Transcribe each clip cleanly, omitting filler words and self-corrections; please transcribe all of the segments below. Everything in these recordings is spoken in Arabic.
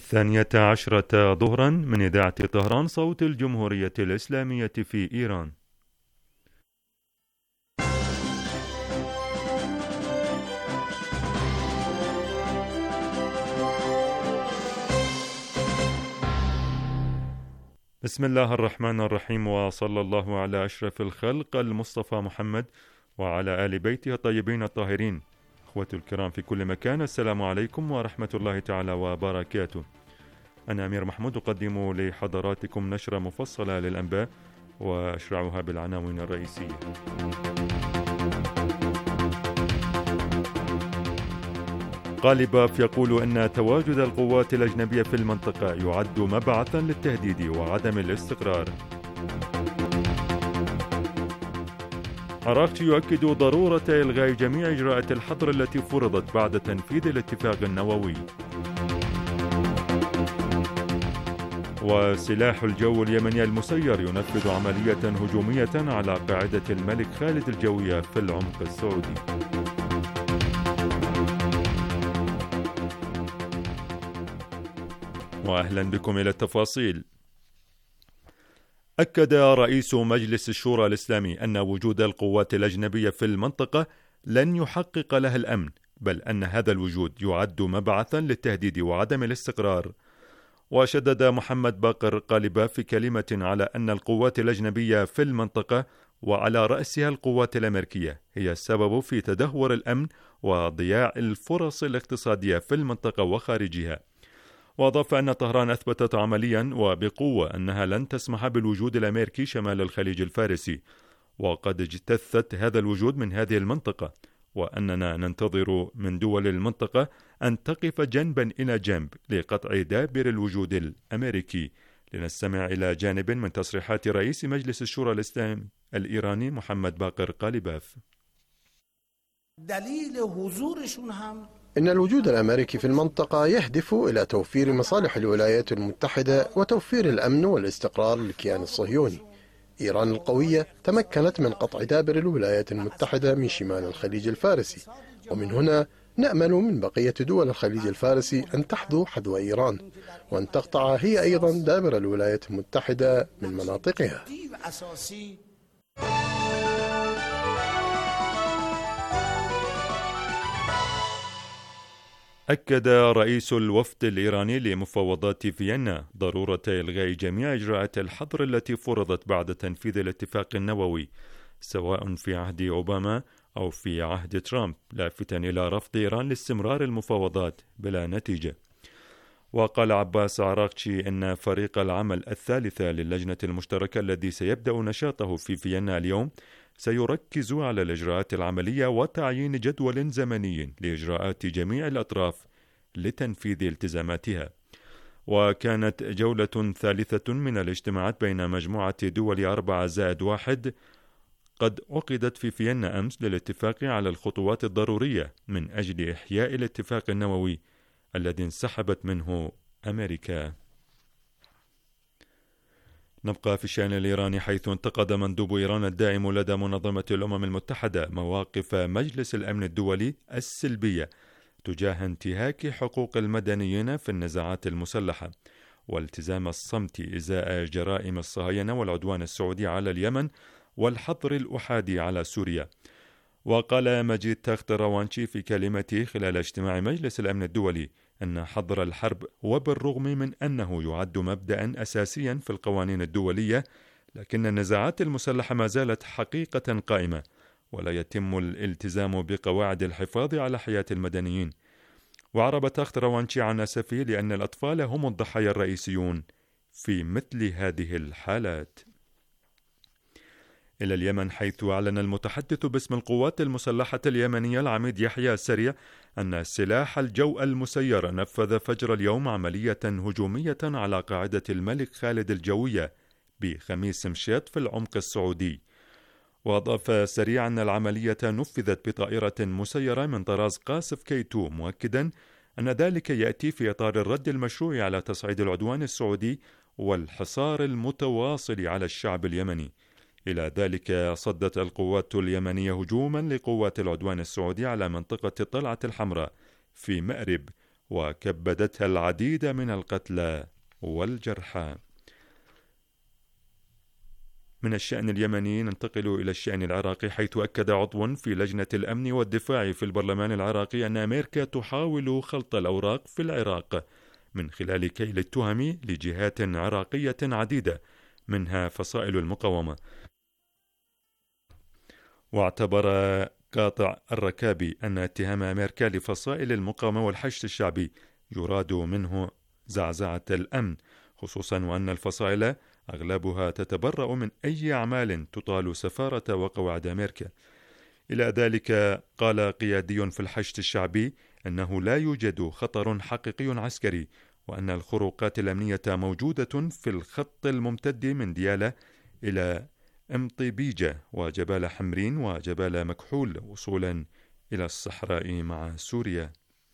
12 ظهرا من إذاعة طهران صوت الجمهورية الإسلامية في إيران. بسم الله الرحمن الرحيم، وصلى الله على أشرف الخلق المصطفى محمد وعلى آل بيته الطيبين الطاهرين. أخوتي الكرام في كل مكان، السلام عليكم ورحمة الله تعالى وبركاته. أنا أمير محمود أقدم لحضراتكم نشرة مفصلة للأنباء وأشرعها بالعناوين الرئيسية. قاليباف يقول أن تواجد القوات الأجنبية في المنطقة يعد مبعثا للتهديد وعدم الاستقرار. عراقتي يؤكد ضرورة إلغاء جميع إجراءات الحظر التي فرضت بعد تنفيذ الاتفاق النووي. وسلاح الجو اليمني المسير ينفذ عملية هجومية على قاعدة الملك خالد الجوية في العمق السعودي. وأهلا بكم إلى التفاصيل. أكد رئيس مجلس الشورى الإسلامي أن وجود القوات الأجنبية في المنطقة لن يحقق لها الأمن، بل أن هذا الوجود يعد مبعثا للتهديد وعدم الاستقرار. وشدد محمد باقر قاليباف في كلمة على أن القوات الأجنبية في المنطقة وعلى رأسها القوات الأمريكية هي السبب في تدهور الأمن وضياع الفرص الاقتصادية في المنطقة وخارجها. وأضاف أن طهران أثبتت عمليا وبقوة أنها لن تسمح بالوجود الأمريكي شمال الخليج الفارسي، وقد اجتثت هذا الوجود من هذه المنطقة، وأننا ننتظر من دول المنطقة أن تقف جنبا إلى جنب لقطع دابر الوجود الأمريكي. لنستمع إلى جانب من تصريحات رئيس مجلس الشورى الإسلامي الإيراني محمد باقر قاليباف. دليل حضورشون هم إن الوجود الأمريكي في المنطقة يهدف إلى توفير مصالح الولايات المتحدة وتوفير الأمن والاستقرار للكيان الصهيوني. إيران القوية تمكنت من قطع دابر الولايات المتحدة من شمال الخليج الفارسي، ومن هنا نأمل من بقية دول الخليج الفارسي أن تحذو حذو إيران، وأن تقطع هي أيضا دابر الولايات المتحدة من مناطقها. أكد رئيس الوفد الإيراني لمفاوضات فيينا ضرورة إلغاء جميع إجراءات الحظر التي فرضت بعد تنفيذ الاتفاق النووي، سواء في عهد أوباما أو في عهد ترامب، لافتا إلى رفض إيران لاستمرار المفاوضات بلا نتيجة. وقال عباس عراقتي إن فريق العمل الثالث للجنة المشتركة الذي سيبدأ نشاطه في فيينا اليوم سيركز على الإجراءات العملية وتعيين جدول زمني لإجراءات جميع الأطراف لتنفيذ التزاماتها. وكانت جولة ثالثة من الاجتماعات بين مجموعة دول 4+1 قد عقدت في فيينا أمس للاتفاق على الخطوات الضرورية من أجل إحياء الاتفاق النووي الذي انسحبت منه أمريكا. نبقى في الشأن الإيراني، حيث انتقد مندوب إيران الدائم لدى منظمة الأمم المتحدة مواقف مجلس الأمن الدولي السلبية تجاه انتهاك حقوق المدنيين في النزاعات المسلحة، والتزام الصمت إزاء جرائم الصهاينة والعدوان السعودي على اليمن والحظر الأحادي على سوريا. وقال مجيد تخت روانشي في كلمته خلال اجتماع مجلس الأمن الدولي أن حظر الحرب، وبالرغم من أنه يعد مبدأ أساسيا في القوانين الدولية، لكن النزاعات المسلحة ما زالت حقيقة قائمة، ولا يتم الالتزام بقواعد الحفاظ على حياة المدنيين. وعرب تخت روانشي عن أسفه لأن الأطفال هم الضحايا الرئيسيون في مثل هذه الحالات. إلى اليمن، حيث أعلن المتحدث باسم القوات المسلحة اليمنية العميد يحيى السريع أن سلاح الجو المسير نفذ فجر اليوم عملية هجومية على قاعدة الملك خالد الجوية بخميس مشيط في العمق السعودي. وأضاف سريع أن العملية نفذت بطائرة مسيرة من طراز قاصف K2، مؤكدا أن ذلك يأتي في إطار الرد المشروع على تصعيد العدوان السعودي والحصار المتواصل على الشعب اليمني. إلى ذلك صدت القوات اليمنية هجوما لقوات العدوان السعودي على منطقة الطلعة الحمراء في مأرب وكبدتها العديد من القتلى والجرحى. من الشأن اليمني ننتقل إلى الشأن العراقي، حيث أكد عضو في لجنة الأمن والدفاع في البرلمان العراقي أن أمريكا تحاول خلط الأوراق في العراق من خلال كيل التهم لجهات عراقية عديدة منها فصائل المقاومة. واعتبر قاطع الركابي أن اتهام أمريكا لفصائل المقاومة والحشد الشعبي يراد منه زعزعة الأمن، خصوصا وأن الفصائل أغلبها تتبرأ من أي أعمال تطال سفارة وقواعد أمريكا. إلى ذلك قال قيادي في الحشد الشعبي أنه لا يوجد خطر حقيقي عسكري، وأن الخروقات الأمنية موجودة في الخط الممتد من ديالى إلى أمطبيجة وجبال حمرين وجبال مكحول وصولا إلى الصحراء مع سوريا.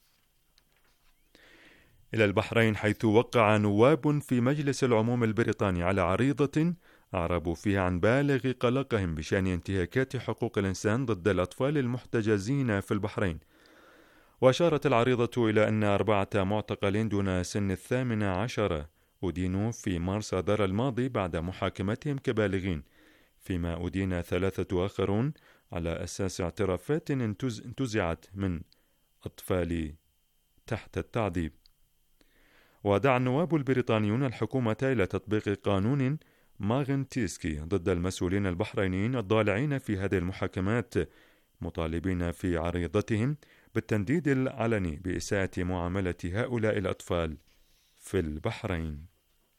إلى البحرين، حيث وقع نواب في مجلس العموم البريطاني على عريضة أعربوا فيها عن بالغ قلقهم بشأن انتهاكات حقوق الإنسان ضد الأطفال المحتجزين في البحرين. وأشارت العريضة إلى أن 4 معتقلين دون سن 18 أدينوا في مارس آذار الماضي بعد محاكمتهم كبالغين، فيما أدين 3 آخرون على أساس اعترافات انتزعت من أطفال تحت التعذيب. ودعا النواب البريطانيون الحكومة إلى تطبيق قانون ماغنتسكي ضد المسؤولين البحرينيين الضالعين في هذه المحاكمات، مطالبين في عريضتهم بالتنديد العلني بإساءة معاملة هؤلاء الأطفال في البحرين.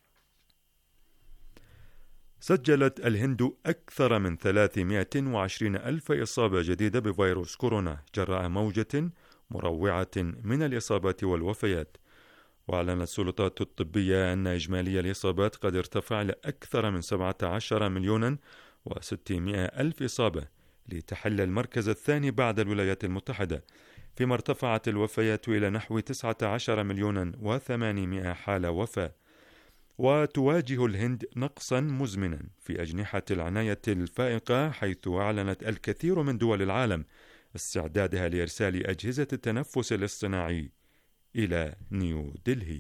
سجلت الهند أكثر من 320 ألف إصابة جديدة بفيروس كورونا جراء موجة مروعة من الإصابات والوفيات. وأعلنت السلطات الطبية أن إجمالي الإصابات قد ارتفع إلى أكثر من 17,600,000 إصابة لتحل المركز الثاني بعد الولايات المتحدة، فيما ارتفعت الوفيات إلى نحو 19,800,000 حالة وفاة. وتواجه الهند نقصا مزمنا في أجنحة العناية الفائقة، حيث أعلنت الكثير من دول العالم استعدادها لإرسال أجهزة التنفس الاصطناعي إلى نيو دلهي.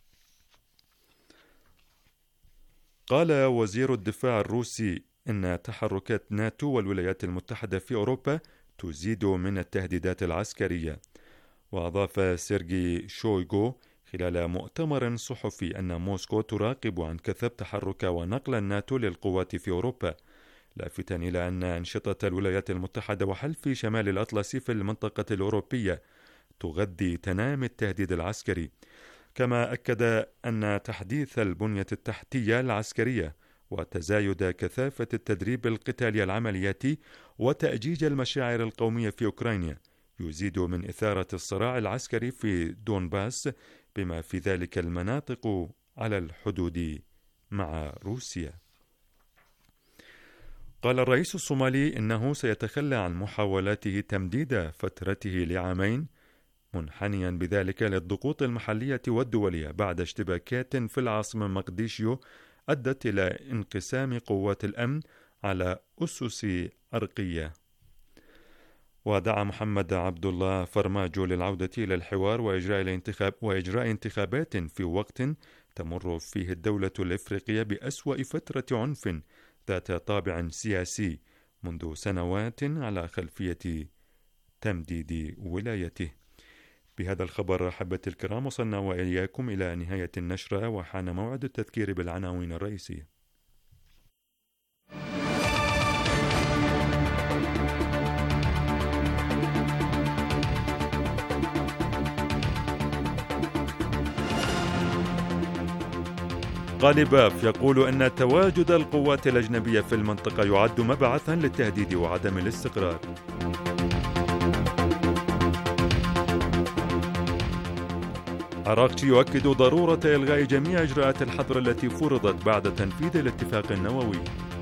قال وزير الدفاع الروسي إن تحركات ناتو والولايات المتحدة في أوروبا تزيد من التهديدات العسكرية. وأضاف سيرجي شويغو خلال مؤتمر صحفي أن موسكو تراقب عن كثب تحرك ونقل الناتو للقوات في أوروبا، لافتا إلى أن أنشطة الولايات المتحدة وحلف شمال الأطلسي في المنطقة الأوروبية تغذي تنامي التهديد العسكري. كما أكد أن تحديث البنية التحتية العسكرية وتزايد كثافة التدريب القتالي العملياتي وتأجيج المشاعر القومية في أوكرانيا يزيد من إثارة الصراع العسكري في دونباس، بما في ذلك المناطق على الحدود مع روسيا. قال الرئيس الصومالي إنه سيتخلى عن محاولاته تمديد فترته ل2 منحنيا بذلك للضغوط المحلية والدولية بعد اشتباكات في العاصمة مقديشيو أدت إلى انقسام قوات الأمن على أسس عرقية. ودعا محمد عبد الله فرماجو للعودة إلى الحوار وإجراء انتخابات في وقت تمر فيه الدولة الإفريقية بأسوأ فترة عنف ذات طابع سياسي منذ سنوات على خلفية تمديد ولايته. بهذا الخبر أحبتي الكرام وصلنا وإياكم إلى نهاية النشرة، وحان موعد التذكير بالعناوين الرئيسية. غالباف يقول أن تواجد القوات الأجنبية في المنطقة يعد مبعثا للتهديد وعدم الاستقرار. عراقتي يؤكد ضرورة إلغاء جميع إجراءات الحظر التي فرضت بعد تنفيذ الاتفاق النووي.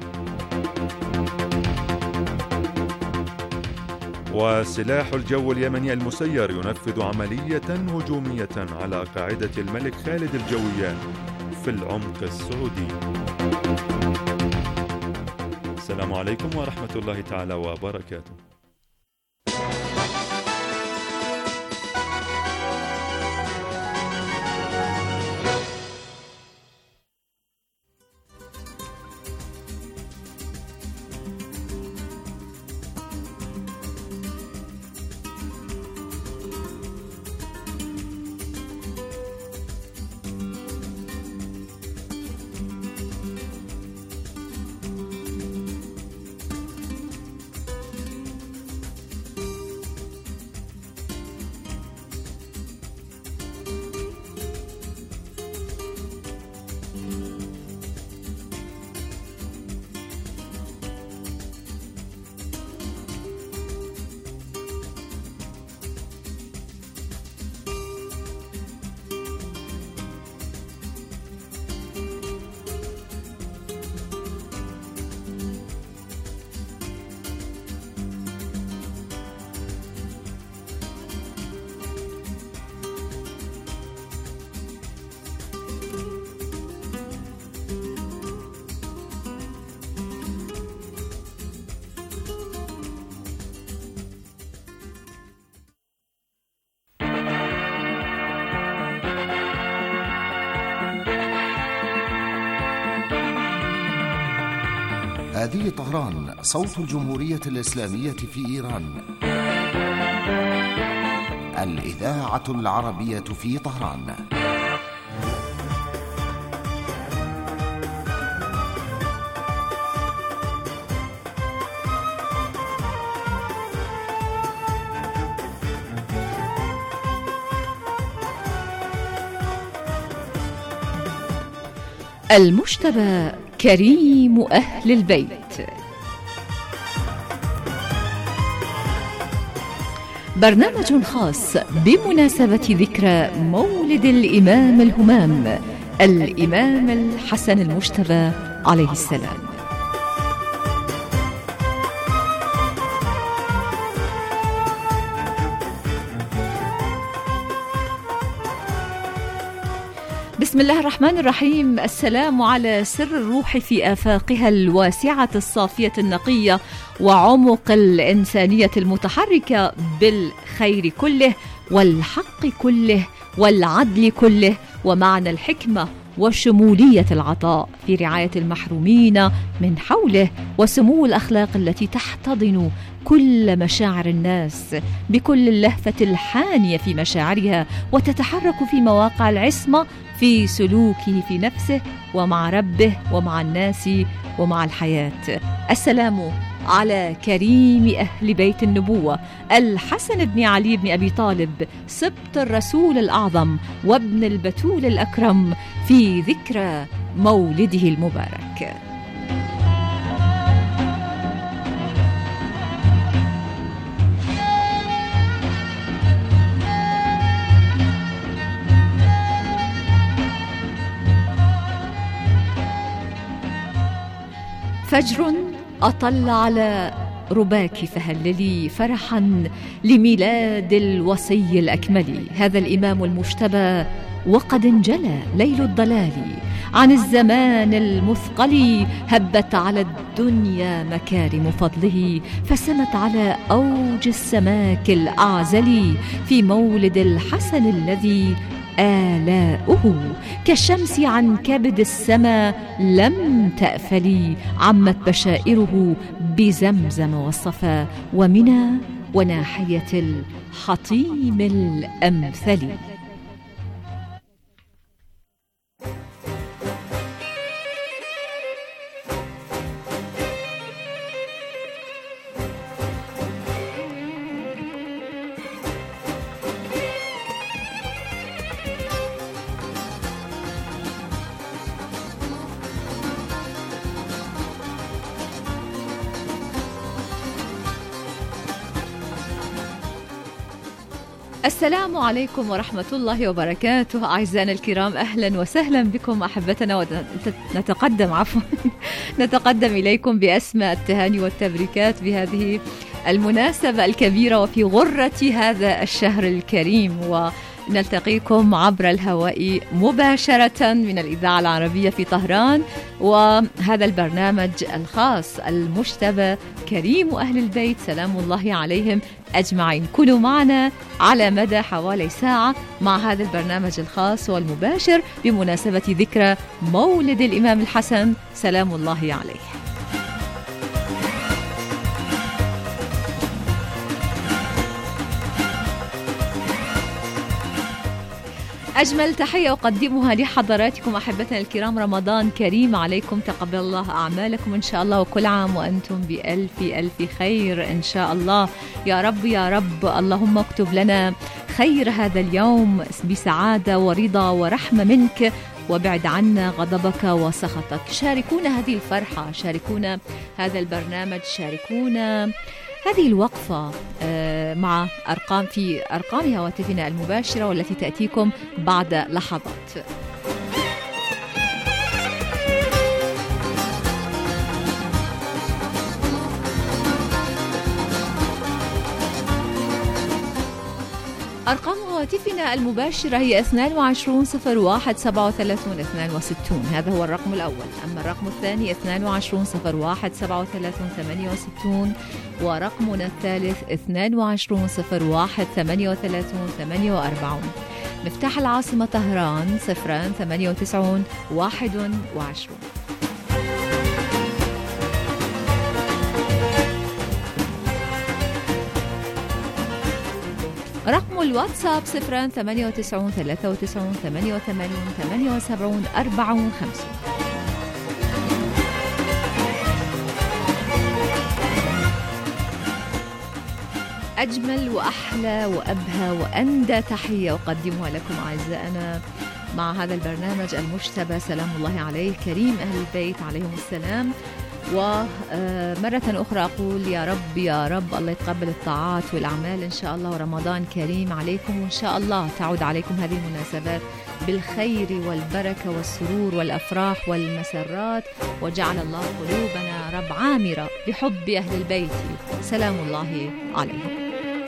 وسلاح الجو اليمني المسير ينفذ عملية هجومية على قاعدة الملك خالد الجوية في العمق السعودي. السلام عليكم ورحمة الله تعالى وبركاته. هذه طهران، صوت الجمهورية الإسلامية في إيران، الإذاعة العربية في طهران. المجتبى كريم أهل البيت، برنامج خاص بمناسبة ذكرى مولد الإمام الهمام الإمام الحسن المجتبى عليه السلام. بسم الله الرحمن الرحيم. السلام على سر الروح في آفاقها الواسعة الصافية النقية وعمق الإنسانية المتحركة بالخير كله والحق كله والعدل كله ومعنى الحكمة وشمولية العطاء في رعاية المحرومين من حوله وسمو الأخلاق التي تحتضن كل مشاعر الناس بكل اللهفة الحانية في مشاعرها وتتحرك في مواقع العصمة في سلوكه في نفسه ومع ربه ومع الناس ومع الحياة. السلام على كريم أهل بيت النبوة الحسن بن علي بن أبي طالب سبط الرسول الأعظم وابن البتول الأكرم في ذكرى مولده المبارك. فجر أطل على رباك فهللي فرحا لميلاد الوصي الأكمل هذا الإمام المجتبى، وقد انجلى ليل الضلال عن الزمان المثقل، هبت على الدنيا مكارم فضله فسمت على أوج السماك الأعزل في مولد الحسن الذي آلاؤه كالشمس عن كبد السماء لم تأفلي، عمت بشائره بزمزم والصفا ومنى وناحية الحطيم الأمثل. السلام عليكم ورحمة الله وبركاته أعزائنا الكرام، أهلا وسهلا بكم أحبتنا، نتقدم إليكم بأسمى التهاني والتبريكات بهذه المناسبة الكبيرة وفي غرة هذا الشهر الكريم، ونلتقيكم عبر الهواء مباشرة من الإذاعة العربية في طهران، وهذا البرنامج الخاص المجتبى كريم أهل البيت سلام الله عليهم أجمعين. كونوا معنا على مدى حوالي ساعة مع هذا البرنامج الخاص والمباشر بمناسبة ذكرى مولد الإمام الحسن سلام الله عليه. أجمل تحية أقدمها لحضراتكم أحبتنا الكرام، رمضان كريم عليكم، تقبل الله أعمالكم إن شاء الله، وكل عام وأنتم بألف ألف خير إن شاء الله يا رب يا رب. اللهم اكتب لنا خير هذا اليوم بسعادة ورضا ورحمة منك، وابعد عنا غضبك وسخطك. شاركونا هذه الفرحة، شاركونا هذا البرنامج، شاركونا هذه الوقفة مع في أرقام هواتفنا المباشرة والتي تأتيكم بعد لحظات. أرقام هواتفنا المباشرة هي 22 01 37 62، هذا هو الرقم الأول. أما الرقم الثاني 22 01 37 68، ورقمنا الثالث 22 01 38 48. مفتاح العاصمة طهران 098 21. رقم الواتساب 098 93 88 78 54. أجمل وأحلى وأبهى وأندى تحية أقدمها لكم أعزائنا مع هذا البرنامج المجتبى سلام الله عليه كريم أهل البيت عليهم السلام. ومرة أخرى أقول يا رب يا رب الله يتقبل الطاعات والأعمال إن شاء الله، ورمضان كريم عليكم، وإن شاء الله تعود عليكم هذه المناسبات بالخير والبركة والسرور والأفراح والمسرات، وجعل الله قلوبنا رب عامرة بحب أهل البيت سلام الله عليهم.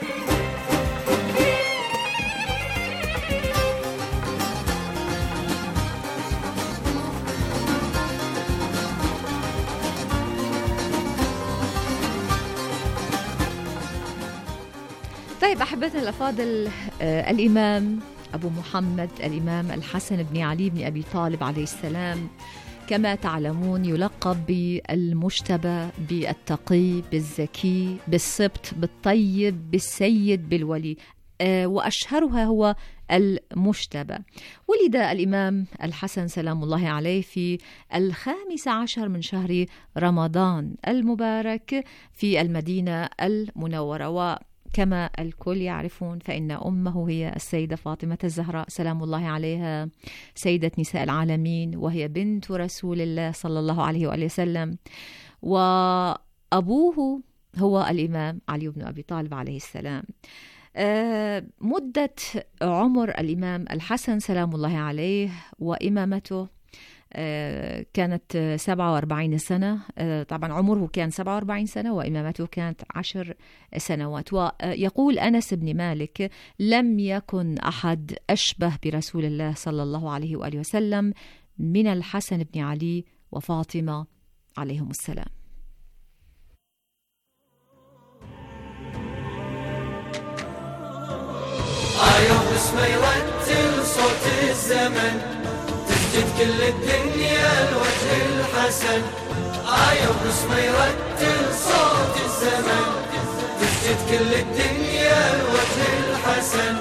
طيب أحبتنا الأفاضل، الإمام أبو محمد الإمام الحسن بن علي بن أبي طالب عليه السلام كما تعلمون يلقب بالمجتبى، بالتقي، بالزكي، بالسبط، بالطيب، بالسيد، بالولي، وأشهرها هو المجتبى. ولد الإمام الحسن سلام الله عليه في 15 من شهر رمضان المبارك في المدينة المنورة، وكما الكل يعرفون فإن أمه هي السيدة فاطمة الزهراء سلام الله عليها سيدة نساء العالمين، وهي بنت رسول الله صلى الله عليه وآله وسلم، وأبوه هو الإمام علي بن أبي طالب عليه السلام. مدة عمر الإمام الحسن سلام الله عليه وإمامته كانت 47 سنة. طبعا عمره كان 47 سنة وإمامته كانت 10 سنوات. ويقول أنس بن مالك لم يكن أحد أشبه برسول الله صلى الله عليه وآله وسلم من الحسن بن علي وفاطمة عليهم السلام. اسمه يرتل صوت الزمن، تسجد كل الدنيا الوجه الحسن. اسمه يرتل صوت الزمن، تسجد كل الدنيا الوجه الحسن.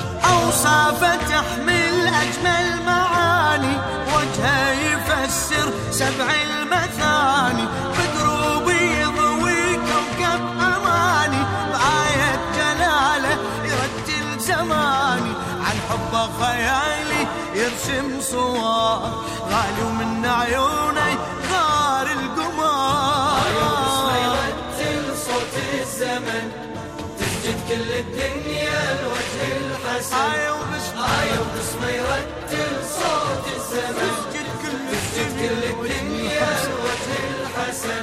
أوصافه تحمل أجمل معاني، وجهه يفسر 7 المثاني، بدروب يضوي كوكب أماني، بآية جلاله يرتل زماني، عن حبه خيالي يرسم صور غالي، ومن عيوني غار القمر. اسمه يرتل صوت الزمن، تسجد كل الدنيا الوجه الحسن. اسمه يرتل صوت الزمن، تسجد كل الدنيا الوجه الحسن.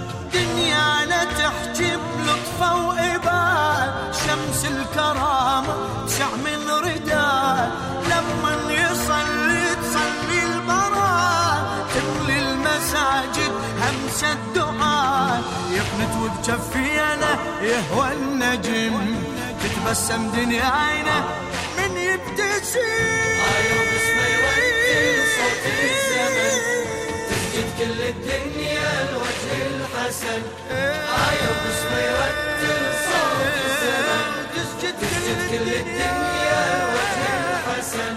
دنيانا تحجب لطفه وإباء، شمس الكرامة تشع من رداء، لما يصلي تصلي البراء، تملي المساجد همس الدعاء، يقنت وبجفينا يهوى النجم، تتبسم دنيا عينه من يبتسم. اسمه يرتل صوت الزمن، تسجد كل الدنيا الوجه الحسن. اسمه يرتل صوت الزمن، تسجد كل الدنيا الوجه الحسن.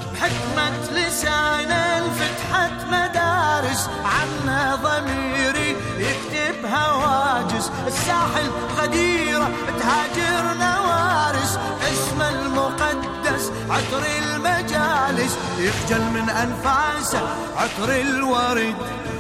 بحكمة لسانه فتحت مدارس، عنا ضميري يكتب هواجس، الساحل غديرة تهاجر نوارس، اسم المقدس عطر المجالس، يخجل من أنفاسه عطر الورد،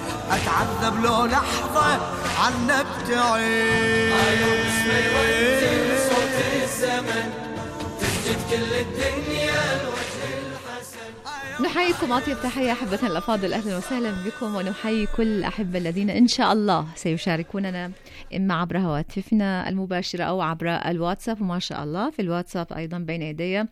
أتعذب لو لحظة عن ابتعد. اسمه يرتل صوت الزمن، تسجد كل الدنيا الوجه الحسن. نحييكم أطيب تحية أحبتنا الأفاضل، أهلا وسهلا بكم، ونحيي كل الأحبة الذين إن شاء الله سيشاركوننا إما عبر هواتفنا المباشرة أو عبر الواتساب. وما شاء الله في الواتساب أيضا بين يدي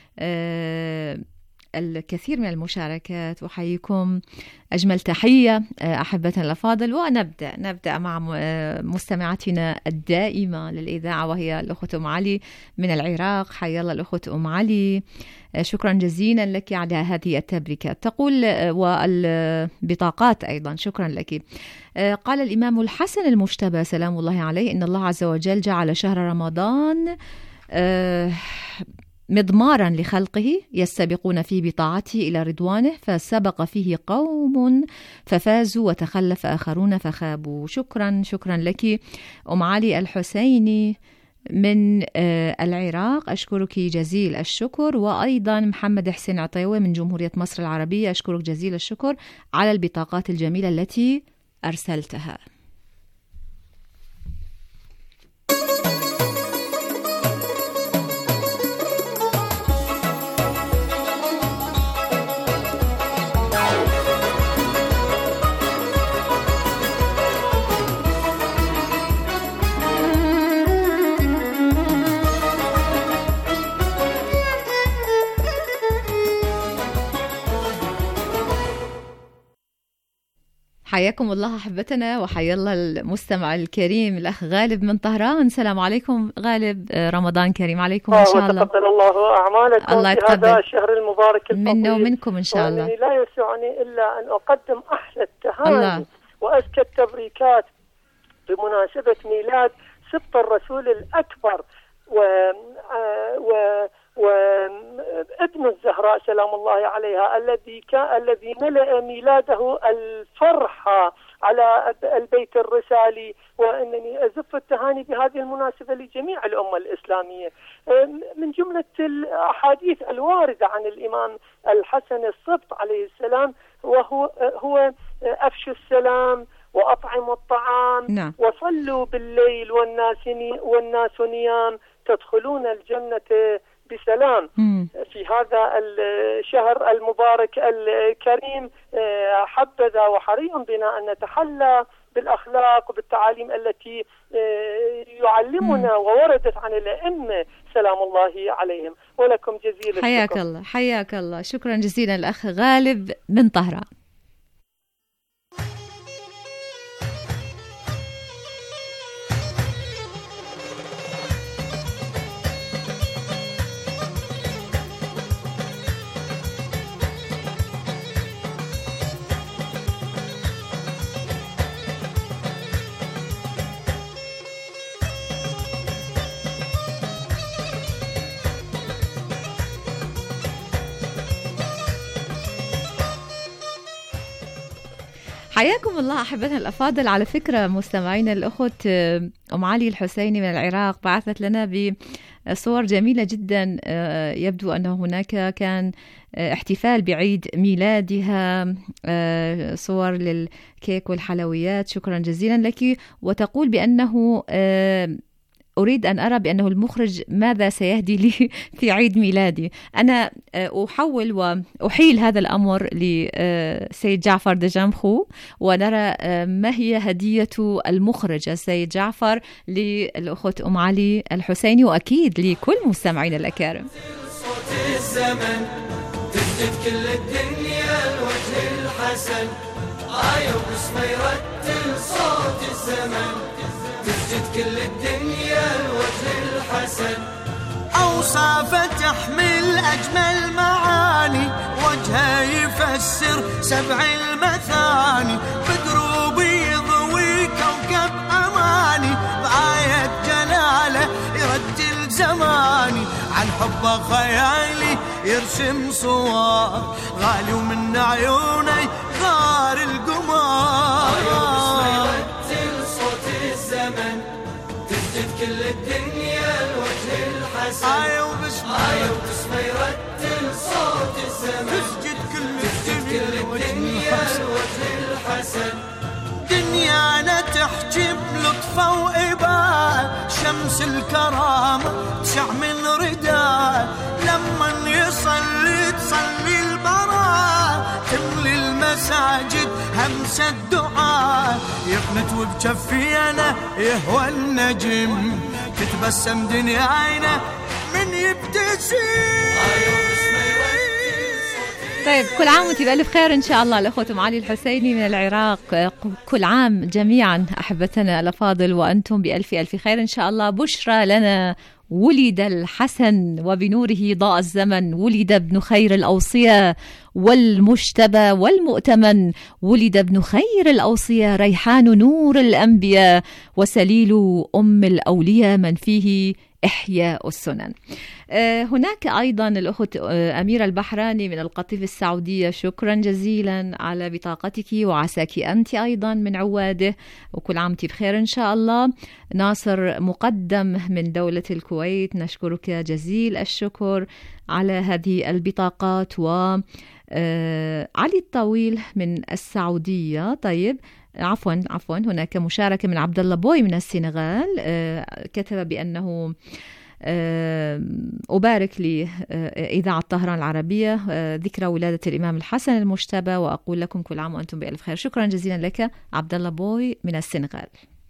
الكثير من المشاركات. أحييكم أجمل تحية أحبتنا الأفاضل، ونبدأ مع مستمعتنا الدائمة للإذاعة وهي الأخت أم علي من العراق. حيا الله الأخت أم علي، شكرا جزيلا لك على هذه التبريكات. تقول والبطاقات أيضا شكرا لك. قال الإمام الحسن المجتبى سلام الله عليه إن الله عز وجل جعل شهر رمضان مضمارا لخلقه يستبقون فيه بطاعته إلى رضوانه، فسبق فيه قوم ففازوا وتخلف آخرون فخابوا. شكرا لك أم علي الحسيني من العراق، أشكرك جزيل الشكر. وأيضا محمد حسين عطيوة من جمهورية مصر العربية، أشكرك جزيل الشكر على البطاقات الجميلة التي أرسلتها. حياكم الله أحبتنا، وحيا الله المستمع الكريم الأخ غالب من طهران. السلام عليكم غالب، رمضان كريم عليكم إن شاء الله. وتقبل الله أعمالكم الله في هذا الشهر المبارك الفضيل منا ومنكم إن شاء الله. لا يسعني إلا أن أقدم أحلى التهاني وأزكى التبريكات بمناسبة ميلاد سبط الرسول الأكبر وابن الزهراء سلام الله عليها، الذي ملأ ميلاده الفرحة على البيت الرسالي. وأنني أزف التهاني بهذه المناسبة لجميع الأمة الإسلامية. من جملة الأحاديث الواردة عن الإمام الحسن السبط عليه السلام هو أفشوا السلام وأطعموا الطعام وصلوا بالليل والناس نيام تدخلون الجنة بسلام. في هذا الشهر المبارك الكريم حبذا وحري بنا أن نتحلى بالأخلاق وبالتعاليم التي يعلمنا ووردت عن الأئمة سلام الله عليهم. ولكم جزيل الشكر. حياك الله. شكرا جزيلا الأخ غالب من طهران. حياكم الله أحبتنا الأفاضل. على فكرة مستمعين، الأخت أم علي الحسيني من العراق بعثت لنا بصور جميلة جدا. يبدو أنه هناك كان احتفال بعيد ميلادها، صور للكيك والحلويات. شكرا جزيلا لك. وتقول بأنه أريد أن أرى بأنه المخرج ماذا سيهدي لي في عيد ميلادي. أنا أحول وأحيل هذا الأمر لسيد جعفر دجامخو، ونرى ما هي هدية المخرج السيد جعفر للأخت أم علي الحسيني، وأكيد لكل مستمعين الأكارم. صوت الزمن تسجد كل الدنيا الوجه الحسن، وباسمه يرتل صوت الزمن تسجد كل الدنيا الوجه الحسن. أوصافه تحمل أجمل معاني، وجهه يفسر 7 المثاني، بدر بيضوي كوكب أماني، بآية جلاله يرتل زماني، عن حبه خيالي يرسم صور غالي، ومن عيوني غار القمر. تسجد كل الدنيا الوجه الحسن، وباسمه يرتل صوت الزمن، تسجد كل الدنيا الوجه الحسن. دنيانا تحجي بلطفه وإباء، شمس الكرامة تشع من رداء، لما يصلي تصلي البراء، تملي المساجد همس الدعاء، يقنت وبجفينا يهوى النجم، تتبسم دنيانا من يبتسم. طيب، كل عام وانت بألف خير إن شاء الله. الأخوة أم علي الحسيني من العراق، كل عام جميعا أحبتنا الأفاضل وأنتم بألف خير إن شاء الله. بشرى لنا، ولد الحسن وبنوره ضاء الزمن، ولد ابن خير الأوصية والمجتبى والمؤتمن، ولد ابن خير الأوصية ريحان نور الأنبياء، وسليل أم الأولياء من فيه إحياء السنن. هناك أيضا الأخت أميرة البحراني من القطيف السعودية، شكرا جزيلا على بطاقتك، وعساك أنت أيضا من عواده، وكل عام وأنت بخير إن شاء الله. ناصر مقدم من دولة الكويت، نشكرك جزيل الشكر على هذه البطاقات. و علي الطويل من السعودية، طيب عفوا هناك مشاركة من عبد الله بوي من السنغال، كتب بأنه أبارك لإذاعة طهران العربية ذكرى ولادة الإمام الحسن المجتبى، وأقول لكم كل عام وأنتم بألف خير. شكرا جزيلا لك عبد الله بوي من السنغال.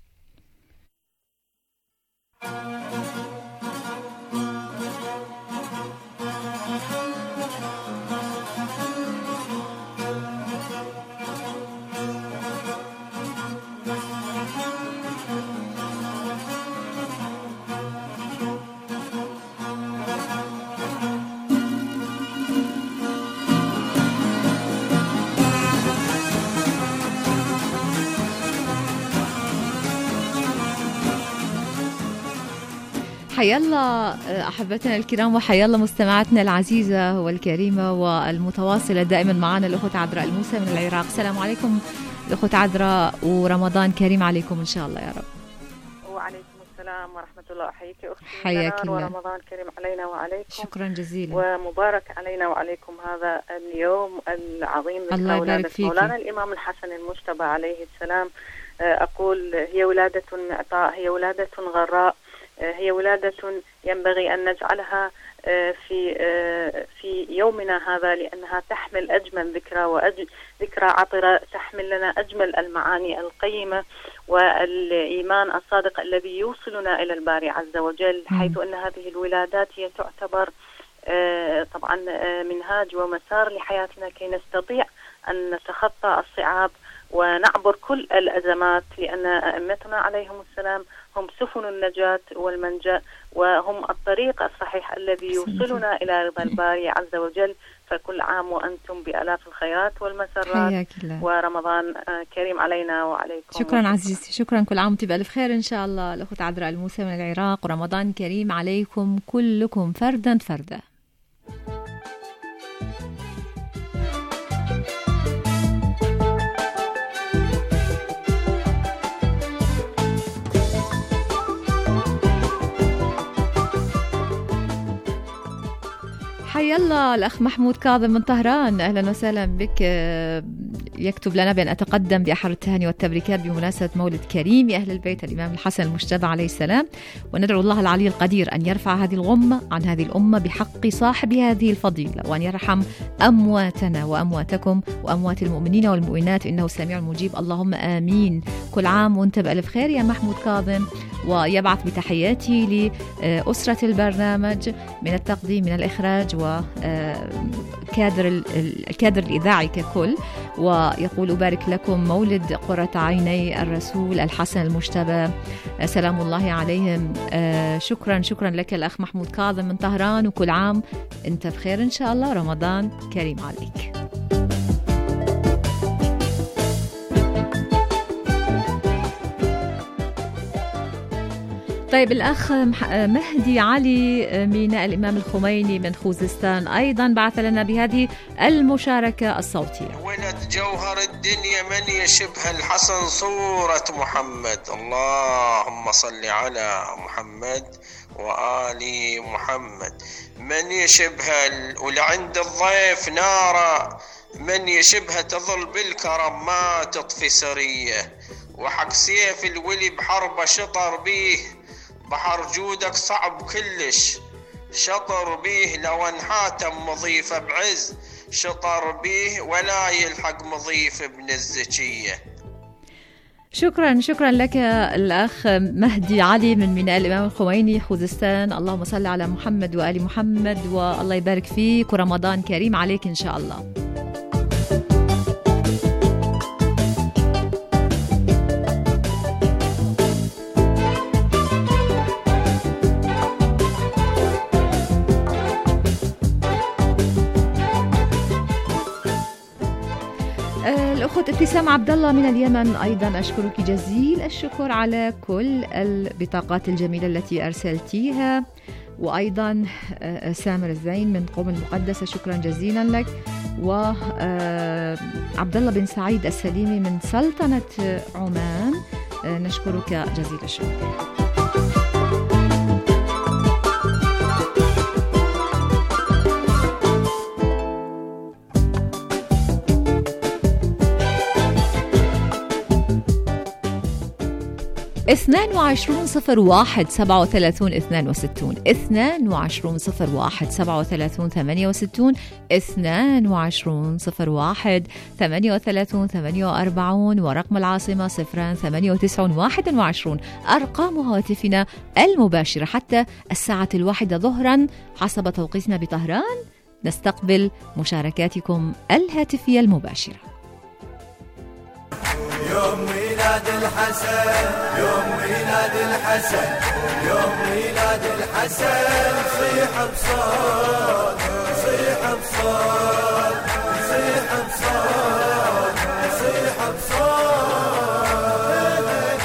حيالله أحبتنا الكرام، وحيالله مستمعاتنا العزيزة والكريمة والمتواصلة دائما معنا الأخت عذراء الموسى من العراق. السلام عليكم الأخت عذراء، ورمضان كريم عليكم إن شاء الله يا رب. وعليكم السلام ورحمة الله. أحييك أختي، حياك الله، ورمضان كريم علينا وعليكم. شكرا جزيلا، ومبارك علينا وعليكم هذا اليوم العظيم الله يبارك فيك. مولانا الإمام الحسن المجتبى عليه السلام. أقول هي ولادة معطاء، هي ولادة غراء، هي ولادة ينبغي أن نجعلها في يومنا هذا، لأنها تحمل أجمل ذكرى ذكرى عطرة، تحمل لنا أجمل المعاني القيمة والإيمان الصادق الذي يوصلنا إلى الباري عز وجل، حيث أن هذه الولادات هي تعتبر طبعا منهاج ومسار لحياتنا كي نستطيع أن نتخطى الصعاب ونعبر كل الأزمات، لأن أئمتنا عليهم السلام هم سفن النجاة والمنجاة، وهم الطريق الصحيح الذي يوصلنا إلى رضا الباري عز وجل. فكل عام وأنتم بآلاف الخيرات والمسرات، ورمضان كريم علينا وعليكم. شكرا عزيزتي، شكرا، كل عام وانتم بألف خير إن شاء الله. الأخت عذراء الموسى من العراق، ورمضان كريم عليكم كلكم فردا فردا. حيا الله الأخ محمود كاظم من طهران، أهلا وسهلا بك. يكتب لنا بأن أتقدم بأحر التهاني والتبريكات بمناسبة مولد كريم أهل البيت الإمام الحسن المجتبى عليه السلام، وندعو الله العلي القدير أن يرفع هذه الغمة عن هذه الأمة بحق صاحب هذه الفضيلة، وأن يرحم أمواتنا وأمواتكم وأموات المؤمنين والمؤمنات إنه سميع مجيب، اللهم آمين. كل عام وانت بألف خير يا محمود كاظم. ويبعث بتحياتي لأسرة البرنامج من التقديم من الإخراج وكادر الإذاعي ككل، ويقول أبارك لكم مولد قرة عيني الرسول الحسن المجتبى سلام الله عليهم. شكرا لك الأخ محمود كاظم من طهران، وكل عام أنت بخير إن شاء الله، رمضان كريم عليك. طيب الأخ مهدي علي ميناء الإمام الخميني من خوزستان أيضا بعث لنا بهذه المشاركة الصوتية. ولد جوهر الدنيا من يشبه الحسن صورة محمد، اللهم صل على محمد وآل محمد. من يشبه ولعند الضيف نارا، من يشبه تظل بالكرم ما تطفي سرية، وحق سيف الولي بحرب شطر بيه، بحر جودك صعب كلش شطر بيه، لو انحاتم مضيفة بعز شطر بيه، ولا يلحق مضيف ابن الزكية. شكرا لك الأخ مهدي علي من ميناء الإمام الخميني خوزستان، اللهم صل على محمد وآل محمد، والله يبارك فيك، ورمضان كريم عليك إن شاء الله. ناخذ ابتسام عبد الله من اليمن. أيضا أشكرك جزيل الشكر على كل البطاقات الجميلة التي أرسلتيها. وأيضا سامر الزين من قم المقدسة، شكرا جزيلا لك. وعبد الله بن سعيد السليمي من سلطنة عمان، نشكرك جزيل الشكر. اثنان وعشرون 01 37 62 22 01 37 68 22 01 38 48 ورقم العاصمة 098 21. أرقام هواتفنا المباشرة حتى الساعة 1 ظهرا حسب توقيتنا بطهران. نستقبل مشاركاتكم الهاتفية المباشرة. يوم ميلاد الحسن، يوم ميلاد الحسن، يوم ميلاد الحسن، صيح بصوت، صيح بصوت، صيح بصوت، صيح بصوت.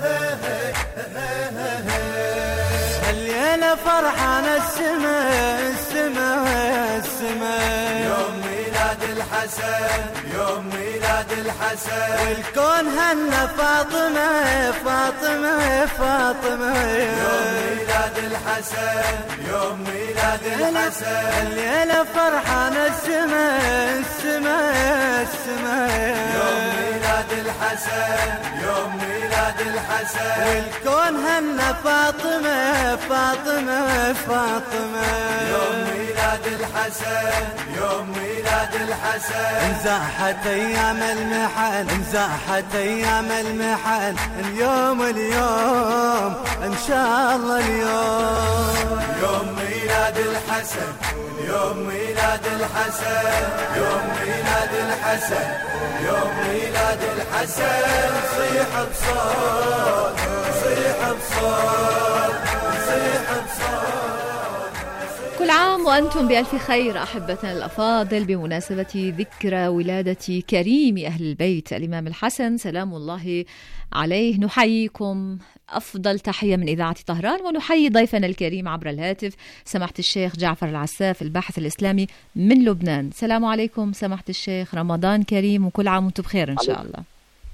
الليلة فرحانة السماء، السماء، السماء. يوم ميلاد الحسن، يوم ميلاد الحسن، والكون هنا فاطمة، فاطمة، فاطمة. يوم ميلاد الحسن، يوم ميلاد الحسن، الليلة فرحانة السماء، السماء، السماء. يوم ميلاد الحسن، يوم ميلاد الحسن، والكون هنا فاطمة، فاطمة، فاطمة. يوم ميلاد الحسن، يوم ميلاد الحسن، انزاحت ايام المحن، انزاحت ايام المحن، اليوم اليوم ان شاء الله اليوم. يوم ميلاد الحسن، يوم ميلاد الحسن، يوم ميلاد الحسن، يوم ميلاد الحسن، صيح بصوت، صيح بصوت، صيح بصوت. كل عام وأنتم بألف خير أحبتنا الأفاضل، بمناسبة ذكرى ولادة كريم أهل البيت الإمام الحسن سلام الله عليه. نحييكم أفضل تحية من إذاعة طهران، ونحيي ضيفنا الكريم عبر الهاتف سماحة الشيخ جعفر العساف الباحث الإسلامي من لبنان. السلام عليكم سماحة الشيخ، رمضان كريم وكل عام وأنتم بخير إن شاء الله.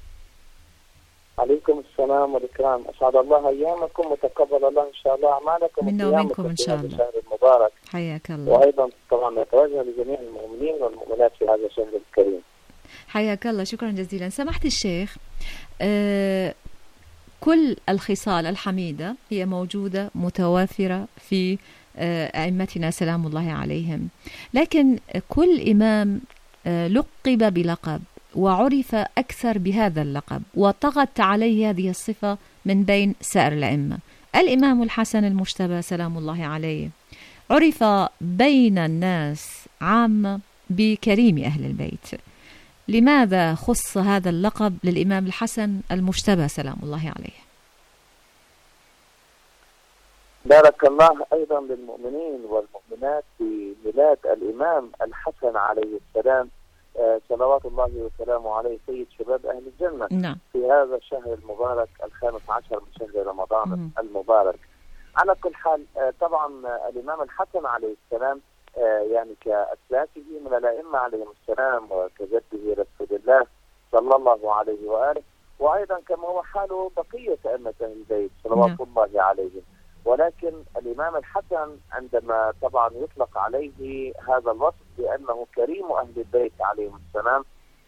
عليكم السلام والإكرام، أسعد الله أيامكم وتقبل الله إن شاء الله أعمالكم منا ومنكم إن شاء الله. الشهر المبارك حياك الله. وأيضا طبعا نتوجه لجميع المؤمنين والمؤمنات في هذا الشهر الكريم. حياك الله، شكرا جزيلا سماحة الشيخ. كل الخصال الحميدة هي موجودة متوافرة في أئمتنا سلام الله عليهم، لكن كل إمام لقب بلقب وعرف أكثر بهذا اللقب وطغت عليه هذه الصفة من بين سائر الأئمة. الإمام الحسن المجتبى سلام الله عليه عرف بين الناس عامة بكريم أهل البيت. لماذا خص هذا اللقب للإمام الحسن المجتبى سلام الله عليه؟ بارك الله أيضا للمؤمنين والمؤمنات بميلاد الإمام الحسن عليه السلام صلوات الله وسلامه عليه سيد شباب أهل الجنة. نعم. في هذا الشهر المبارك 15 من شهر رمضان المبارك. على كل حال طبعا الإمام الحسن عليه السلام يعني كأسلافه من الأئمة عليهم السلام وكجده رسول الله صلى الله عليه وآله، وأيضا كما هو حاله بقية أئمة أهل البيت صلوات الله عليهم. ولكن الإمام الحسن عندما طبعا يطلق عليه هذا الوصف بأنه كريم أهل البيت عليهم السلام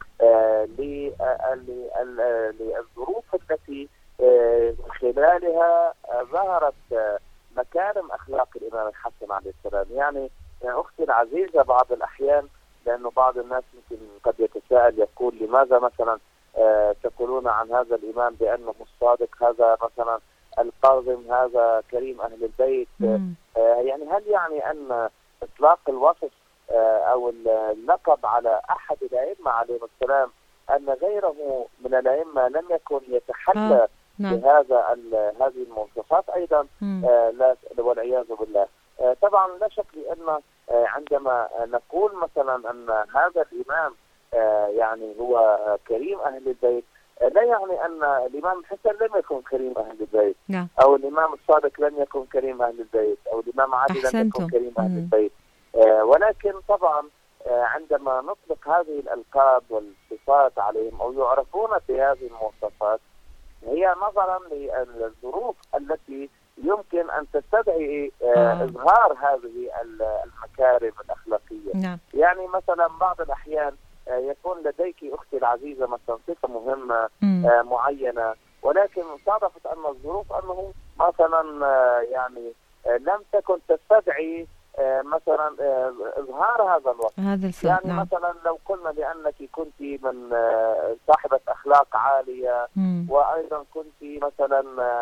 للظروف التي خلالها ظهرت مكارم أخلاق الإمام الحسن عليه السلام. يعني أختي العزيزة بعض الأحيان، لأنه بعض الناس يمكن قد يتساءل يقول لماذا مثلا تقولون عن هذا الإمام بأنه الصادق، هذا مثلا القاظم، هذا كريم أهل البيت. يعني هل يعني أن إطلاق الوصف أو اللقب على أحد الأئمة عليهم السلام أن غيره من الأئمة لم يكن يتحلى بهذا هذه المواصفات أيضا؟ لا والعياذ بالله. طبعا لا شك بأن عندما نقول مثلا أن هذا الإمام يعني هو كريم أهل البيت، لا يعني أن الإمام الحسن لم يكن كريم أهل البيت، نعم. أو الإمام الصادق لم يكن كريم أهل البيت، أو الإمام علي لم يكن كريم أهل البيت. ولكن طبعا عندما نطلق هذه الألقاب والصفات عليهم أو يعرفون بهذه المواصفات، هي نظرا للظروف التي يمكن أن تستدعي إظهار هذه المكارم الأخلاقية. نعم. يعني مثلا بعض الأحيان يكون لديك أختي العزيزة مثلا صفة مهمة معينة، ولكن صادفت أن الظروف أنه مثلا يعني لم تكن تستدعي مثلا إظهار هذا الوصف. يعني نعم. مثلا لو قلنا بأنك كنت من صاحبة أخلاق عالية، وأيضا كنت مثلا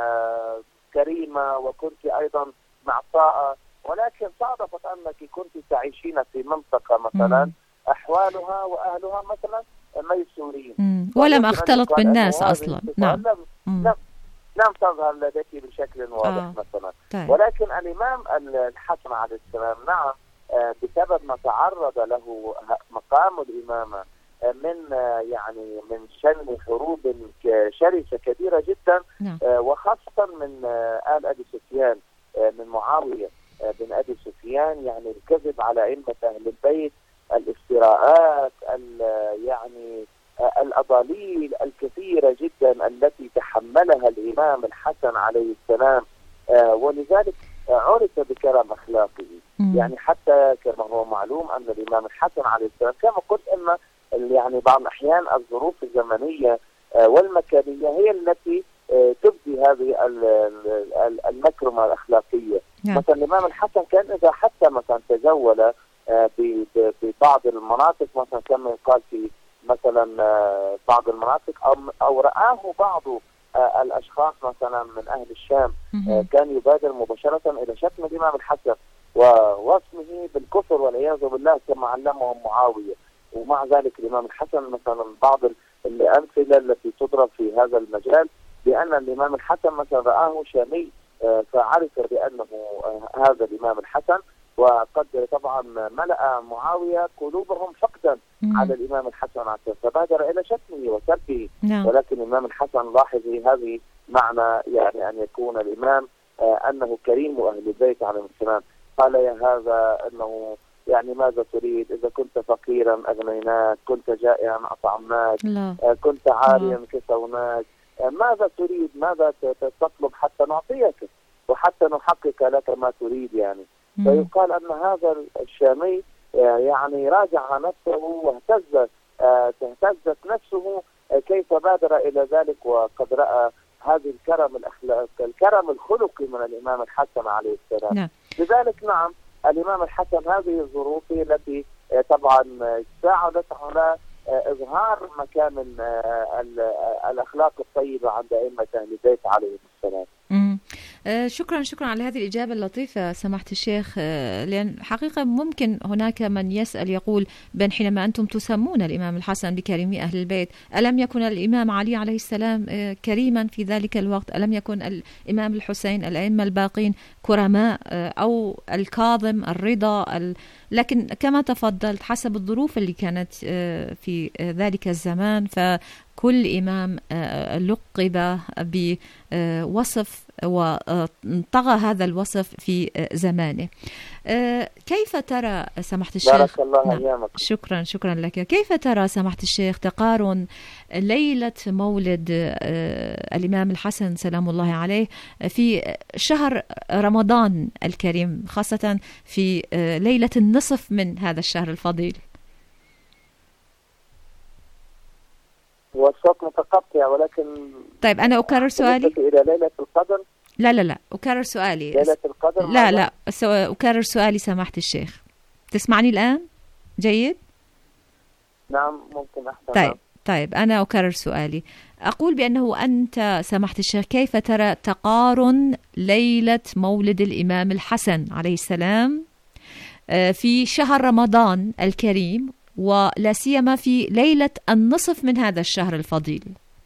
كريمة، وكنت أيضا معطاءة، ولكن صادفت أنك كنت تعيشين في منطقة مثلا أحوالها وأهلها مثلا ميسورين، ولم أختلط بالناس أصلا. نعم. لم تظهر لديك بشكل واضح مثلا. طيب. ولكن الإمام الحسن عليه السلام نعم بسبب ما تعرض له مقام الإمامة من يعني من شن حروب شرسة كبيرة جدا، وخاصة من آل أبي سفيان، من معاوية بن أبي سفيان، يعني الكذب على أئمة أهل البيت، الافتراءات، يعني الأضاليل الكثيرة جدا التي تحملها الإمام الحسن عليه السلام، ولذلك عرف بكرم أخلاقه. يعني حتى كما هو معلوم أن الإمام الحسن عليه السلام كما قلت أن يعني بعض الأحيان الظروف الزمنية والمكانية هي التي تبدي هذه المكرمة الأخلاقية. مثلا الإمام الحسن كان إذا حتى مثلا تجول ببعض المناطق، مثلا كما يقال في مثلا بعض المناطق، أو رآه بعض الأشخاص مثلا من أهل الشام، كان يبادر مباشرة إلى شتم الإمام الحسن ووصمه بالكفر والعياذ بالله كما علمهم معاوية. ومع ذلك الإمام الحسن مثلا بعض الأمثلة التي تضرب في هذا المجال بأن الإمام الحسن مثلا رآه شامي فعرف بأنه هذا الإمام الحسن، وقد طبعا ملأ معاوية قلوبهم حقدا على الإمام الحسن فبادر إلى شتمه وسبه. ولكن الإمام الحسن لاحظي هذه معنى يعني أن يكون الإمام أنه كريم أهل البيت عليهم السلام. قال يا هذا أنه يعني ماذا تريد؟ إذا كنت فقيرا أغنيناك، كنت جائعا أطعمناك، كنت عاريا كسوناك، ماذا تريد؟ ماذا تطلب حتى نعطيك وحتى نحقق لك ما تريد؟ يعني فيقال أن هذا الشامي يعني راجع نفسه واهتزت نفسه كيف بادر إلى ذلك، وقد رأى هذه الكرم الخلقي من الإمام الحسن عليه السلام. لذلك نعم الإمام الحسن هذه الظروف التي طبعا ساعدت على إظهار مكان الأخلاق الطيبة عند أئمة أهل البيت عليهم السلام. شكرا على هذه الإجابة اللطيفة سماحة الشيخ، لأن حقيقة ممكن هناك من يسأل يقول بل حينما أنتم تسمون الإمام الحسن بكريم أهل البيت، ألم يكن الإمام علي عليه السلام كريما في ذلك الوقت؟ ألم يكن الإمام الحسين الأئمة الباقين كرماء؟ أو الكاظم الرضا لكن كما تفضلت حسب الظروف اللي كانت في ذلك الزمان، فكل إمام لقب بوصف وطغى هذا الوصف في زمانه. كيف ترى سماحة الشيخ؟ بارك الله أيامك. شكرا لك. كيف ترى سماحة الشيخ تقارن ليلة مولد الإمام الحسن سلام الله عليه في شهر رمضان الكريم، خاصة في ليلة النصف من هذا الشهر الفضيل؟ والصوت متقطع، ولكن طيب أنا أكرر سؤالي. إلى ليلة القدر؟ لا أكرر سؤالي. ليلة القدر؟ لا أكرر سؤالي سماحة الشيخ. تسمعني الآن جيد؟ نعم ممكن أحسن. طيب أنا أكرر سؤالي، أقول بأنه أنت سماحة الشيخ كيف ترى تقارن ليلة مولد الإمام الحسن عليه السلام في شهر رمضان الكريم، ولا سيما في ليلة النصف من هذا الشهر الفضيل؟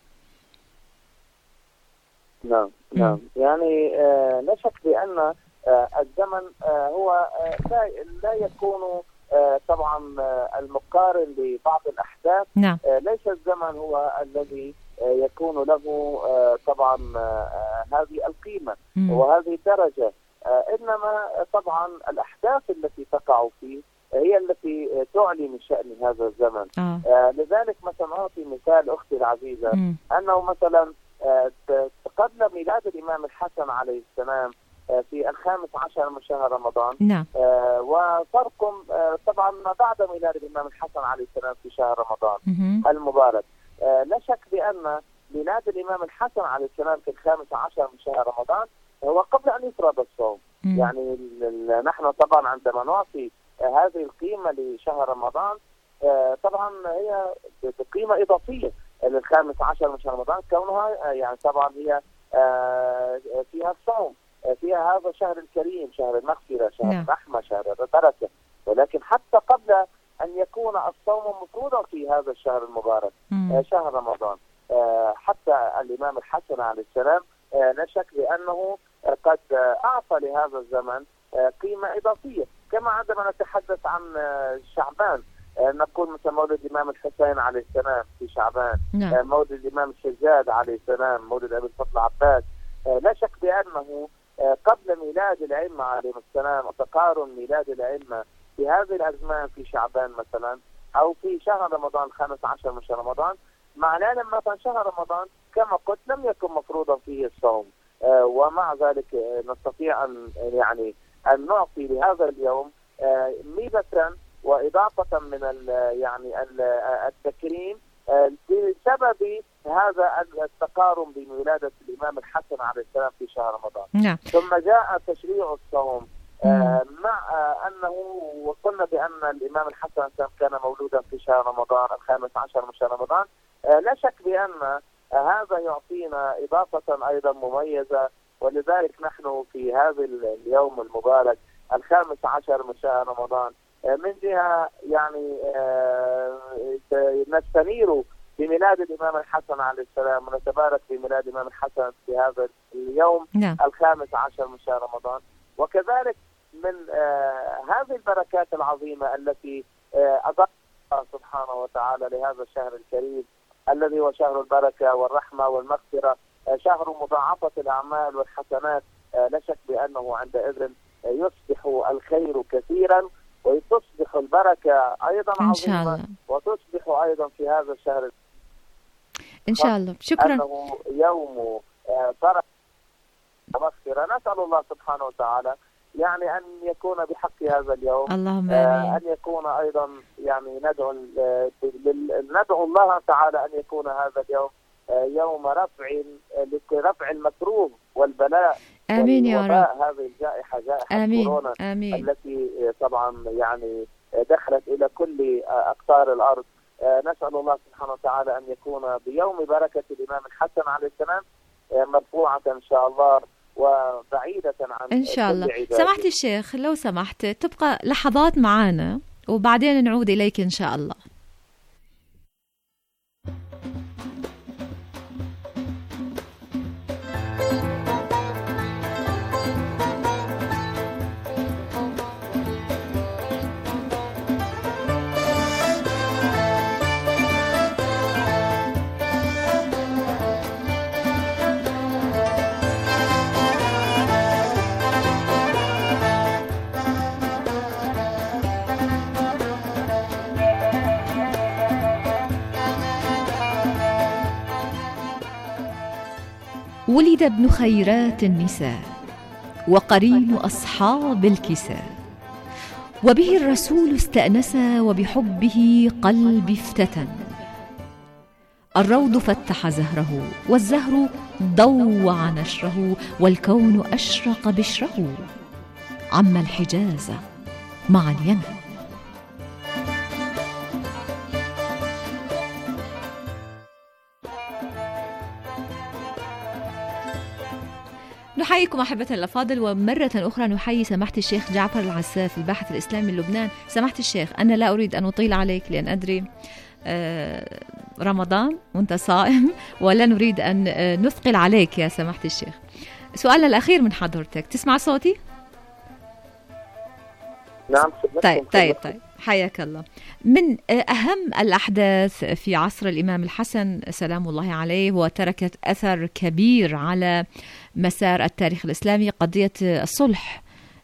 نعم يعني لا شك بأن الزمن هو لا يكون طبعا المقارن لبعض الأحداث. نعم. ليس الزمن هو الذي يكون له طبعا هذه القيمة وهذه الدرجة، إنما طبعا الأحداث التي تقع فيه هي التي تعلي من شأن هذا الزمن. لذلك مثلا أعطي مثال أختي العزيزة أنه مثلا قبل ميلاد الإمام الحسن عليه السلام في 15 من شهر رمضان. نعم. وفرق طبعا ما بعد ميلاد الإمام الحسن عليه السلام في شهر رمضان المبارك. لا شك بأن ميلاد الإمام الحسن عليه السلام في 15 من شهر رمضان هو قبل أن يفرض الصوم. يعني نحن طبعا عندما نعطي هذه القيمة لشهر رمضان طبعا هي بقيمة إضافية لل15 من شهر رمضان، كونها يعني طبعا هي فيها الصوم، فيها هذا الشهر الكريم، شهر المغفرة، شهر الرحمة، شهر البركة. ولكن حتى قبل أن يكون الصوم مفروضا في هذا الشهر المبارك شهر رمضان، حتى الإمام الحسن عليه السلام لا شك بأنه قد أعطى لهذا الزمن قيمة إضافية. كما عندما نتحدث عن شعبان نقول مثل مولد الإمام الحسين عليه السلام في شعبان، مولد الإمام الشجاد عليه السلام، مولد أبي الفضل عباس. لا شك بأنه قبل ميلاد الأئمة عليهم السلام وتقارن ميلاد الأئمة في هذه الأزمان في شعبان مثلا أو في شهر رمضان 15 من شهر رمضان، معناه لما كان شهر رمضان كما قلت لم يكن مفروضا فيه الصوم، ومع ذلك نستطيع أن يعني أن نعطي لهذا اليوم ميزة وإضافة من يعني التكريم بسبب هذا التقارن بولادة الإمام الحسن عليه السلام في شهر رمضان. نعم. ثم جاء تشريع الصوم مع أنه وقلنا بأن الإمام الحسن كان مولودا في شهر رمضان 15 من شهر رمضان. لا شك بأن هذا يعطينا إضافة أيضا مميزة، ولذلك نحن في هذا اليوم المبارك 15 من شهر رمضان من جهة يعني نستنير بميلاد الإمام الحسن عليه السلام ونتبارك بميلاد الإمام الحسن في هذا اليوم 15 من شهر رمضان. وكذلك من هذه البركات العظيمة التي أضاف الله سبحانه وتعالى لهذا الشهر الكريم الذي هو شهر البركة والرحمة والمغفرة، شهر مضاعفة الأعمال والحسنات. لا شك بأنه عندئذ يصبح الخير كثيرا وتصبح البركة أيضا عظيمة وتصبح أيضا في هذا الشهر إن شاء الله. شكرا. أنه يوم بركة ومغفرة. نسأل الله سبحانه وتعالى يعني أن يكون بحق هذا اليوم اللهم آمين. أن يكون أيضا يعني ندعو الله تعالى أن يكون هذا اليوم يوم رفع المكروه والبلاء. آمين يا رب. هذه الجائحة جائحة كورونا التي طبعا يعني دخلت إلى كل أقطار الأرض. نسأل الله سبحانه وتعالى أن يكون بيوم بركة الإمام الحسن عليه السلام مرفوعة إن شاء الله وبعيدة عن إن شاء الله. سمحت الشيخ لو سمحت تبقى لحظات معانا وبعدين نعود إليك إن شاء الله. ولد ابن خيرات النساء وقرين أصحاب الكساء، وبه الرسول استأنس وبحبه قلبي افتتن. الروض فتح زهره والزهر ضوع نشره، والكون أشرق بشره عم الحجاز مع اليمن. نحييكم أحبة الأفاضل، ومرة أخرى نحيي سماحة الشيخ جعفر العساف الباحث الإسلامي من لبنان. سماحة الشيخ أنا لا أريد أن أطيل عليك لأن أدري رمضان وأنت صائم ولا نريد أن نثقل عليك يا سماحة الشيخ. سؤالنا الأخير من حضرتك، تسمع صوتي؟ نعم. طيب حياك الله. من أهم الأحداث في عصر الإمام الحسن سلام الله عليه وتركت أثر كبير على مسار التاريخ الإسلامي قضية الصلح.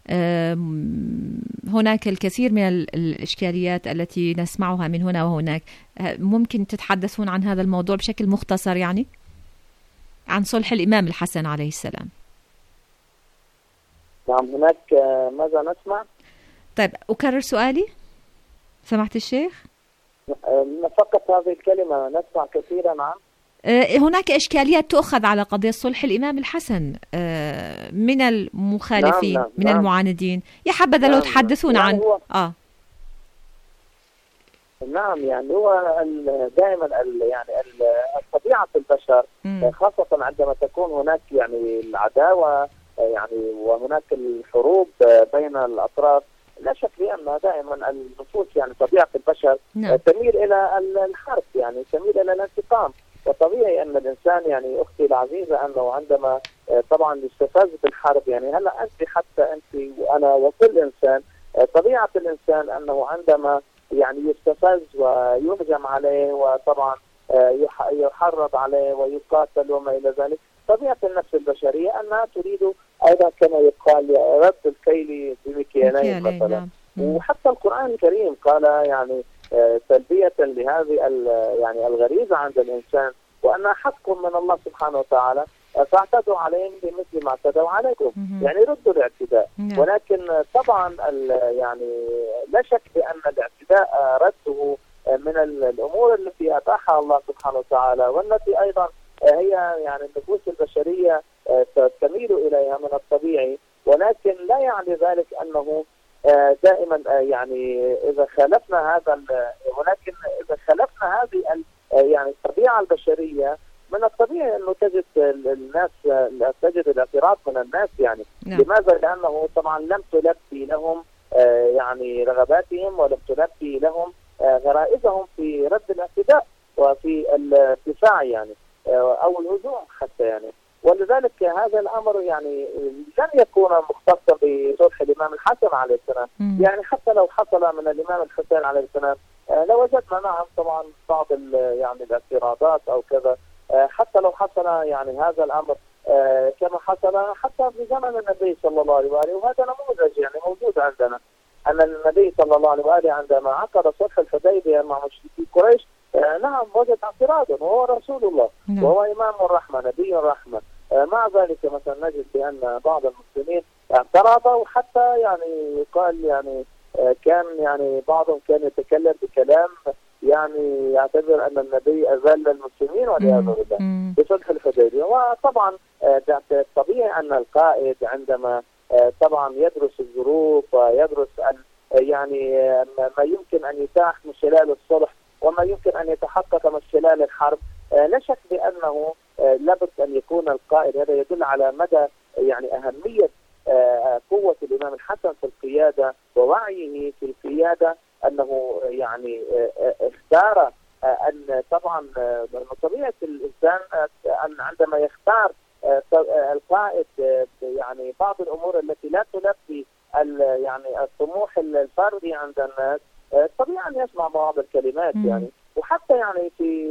هناك الكثير من الإشكاليات التي نسمعها من هنا وهناك. ممكن تتحدثون عن هذا الموضوع بشكل مختصر، يعني عن صلح الإمام الحسن عليه السلام؟ نعم. هناك ماذا نسمع؟ طيب أكرر سؤالي سمحت الشيخ. فقط هذه الكلمة نسمع كثيرا عن هناك إشكاليات تؤخذ على قضية صلح الإمام الحسن من المخالفين. نعم. من المعاندين. يا حبذا لو تحدثون عن نعم. يعني هو دائما يعني طبيعة البشر خاصة عندما تكون هناك يعني العداوة يعني وهناك الحروب بين الأطراف، لا شك بأن دائما النفوس يعني طبيعة البشر تميل إلى الحرب، يعني تميل إلى الانتقام. وطبيعي أن الإنسان يعني أختي العزيزة أنه عندما طبعا يستفز بالحرب، يعني هلا أنت حتى أنت وأنا وكل إنسان طبيعة الإنسان أنه عندما يعني يستفز ويهجم عليه وطبعا يحرض عليه ويقاتل وما إلى ذلك، طبيعة النفس البشرية أنها تريد أيضا كما يقال رد الكيل بمكيالين مثلا. وحتى القرآن الكريم قال يعني تلبية لهذه يعني الغريزة عند الإنسان وأنها حق من الله سبحانه وتعالى فاعتدوا عليهم بمثل ما اعتدوا عليكم، يعني ردوا الاعتداء. ولكن طبعا يعني لا شك بأن الاعتداء رده من الأمور التي أتاحها الله سبحانه وتعالى، والتي أيضا هي يعني النفوس البشرية تميل إليها من الطبيعي. ولكن لا يعني ذلك أنه دائما يعني إذا خالفنا ولكن إذا خالفنا هذه يعني الطبيعة البشرية، من الطبيعي أنه تجد الناس تجد الاعتراض من الناس يعني. لماذا؟ لأنه طبعا لم تلبي لهم يعني رغباتهم ولم تلبي لهم غرائزهم في رد الاعتداء وفي الدفاع يعني أو الهجوم حتى يعني. ولذلك هذا الأمر يعني لن يكون مختصا بصلح الإمام الحسن عليه السلام. يعني حتى لو حصل من الإمام الحسين عليه السلام لوجدنا نعم طبعا بعض يعني الاعتراضات أو كذا. حتى لو حصل يعني هذا الأمر كما حصل حتى في زمن النبي صلى الله عليه وآله، وهذا نموذج يعني موجود عندنا أن النبي صلى الله عليه وآله عندما عقد صلح الحديبية مع مشركي قريش نعم وجد اعتراضا، وهو رسول الله وهو إمام الرحمة نبي الرحمة. مع ذلك مثلا نجد بأن بعض المسلمين اعترضوا، وحتى يعني يقال يعني كان يعني بعضهم كان يتكلم بكلام يعني يعتبر أن النبي أذل المسلمين والعياذ بالله بصلح الحديبية. وطبعا طبيعي أن القائد عندما طبعا يدرس الظروف ويدرس يعني ما يمكن أن يتاح من خلال الصلح وما يمكن أن يتحقق من خلال الحرب، لا شك بأنه لابد أن يكون القائد. هذا يدل على مدى يعني أهمية قوة الإمام الحسن في القيادة ووعيه في القيادة، أنه يعني اختار أن طبعا من طبيعة الإنسان أن عندما يختار القائد يعني بعض الأمور التي لا تلبي يعني الطموح الفردي عند الناس، طبيعي أن يسمع بعض الكلمات يعني. وحتى يعني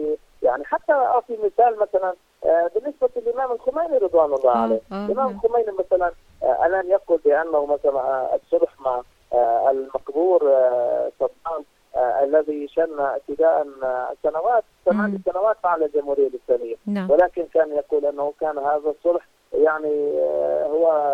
حتى في مثال مثلا بالنسبة للإمام الخميني رضوان الله عليه، الإمام الخميني مثلا الآن يقول بأنه مثلا الصلح مع المقبور صدام الذي شن ابتداء سنوات 8 سنوات على الجمهورية الإسلامية، ولكن كان يقول أنه كان هذا الصلح يعني هو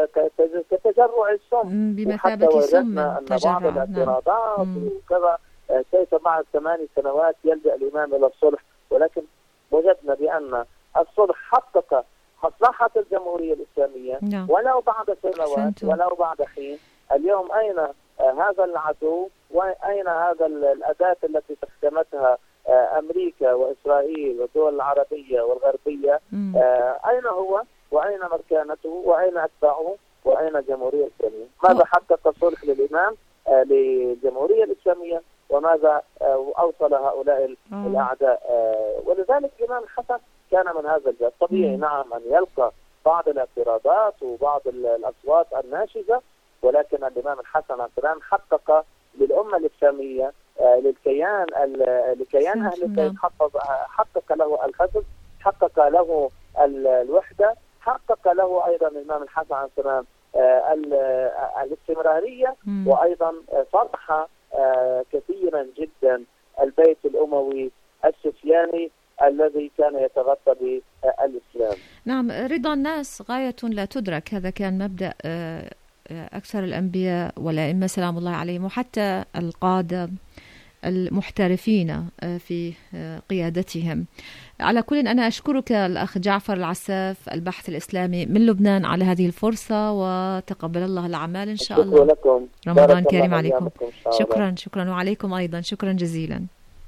كتجرع السم بمثابة سم أن بعض الاعتراضات وكذا كيف بعد 8 سنوات يلجأ الإمام إلى الصلح. ولكن وجدنا بأن الصلح حقق مصلحة الجمهورية الإسلامية ولو بعد سنوات ولو بعد حين. اليوم أين هذا العدو وأين هذا الأداة التي استخدمتها أمريكا وإسرائيل والدول العربية والغربية؟ أين هو وأين مكانته وأين أتباعه وأين الجمهورية الإسلامية؟ ماذا حقق الصلح للإمام للجمهورية الإسلامية وماذا أوصل هؤلاء الأعداء؟ ولذلك الإمام الحسن كان من هذا الباب. طبيعي نعم أن يلقى بعض الاعتراضات وبعض الأصوات الناشزة، ولكن الإمام الحسن عليه السلام حقق للأمة الإسلامية للكيان أهل البيت، حقق له الحفظ، حقق له الوحدة، حقق له أيضا الإمام الحسن عليه السلام الاستمرارية، وأيضا صلح كثيرا جدا البيت الأموي السفياني الذي كان يتغطى بالإسلام. نعم، رضا الناس غاية لا تدرك، هذا كان مبدأ أكثر الأنبياء والأئمة سلام الله عليهم، وحتى القادة المحترفين في قيادتهم. على كل أنا أشكرك الأخ جعفر العساف الباحث الإسلامي من لبنان على هذه الفرصة، وتقبل الله الأعمال إن شاء الله. لكم. رمضان كريم عليكم. شكرا وعليكم أيضا، شكرا جزيلا.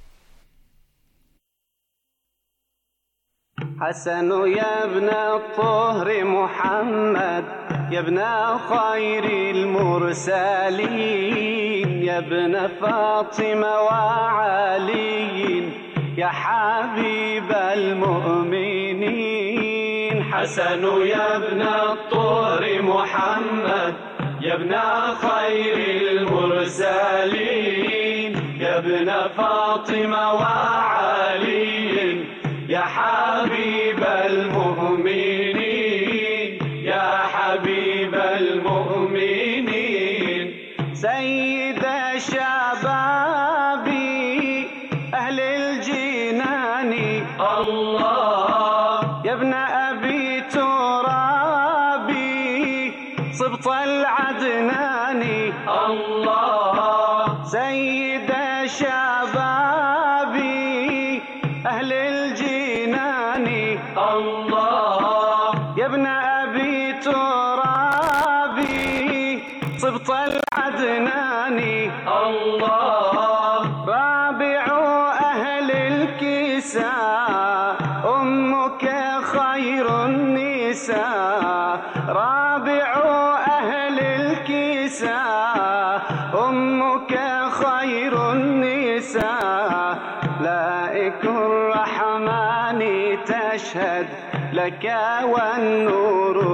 حسن يا ابن الطهر محمد، يا ابن خير المرسلين، يا ابن فاطمة وعلي، يا حبيب المؤمنين. حسن يا ابن الطهر محمد، يا ابن خير المرسلين، يا ابن فاطمة وعلي، يا حبيب المؤمنين، يا حبيب المؤمنين. سيد شبابي أهل الجنان الله، يا ابن أبي ترابي صبط العدناني الله. سيد شبابي أهل الله، يا ابن أبي ترابي صبط العدناني الله. رابع أهل الكساء أمك خير النساء، رابع أهل الكساء أمك خير النساء. لائك الرحمن تشهد لك والنور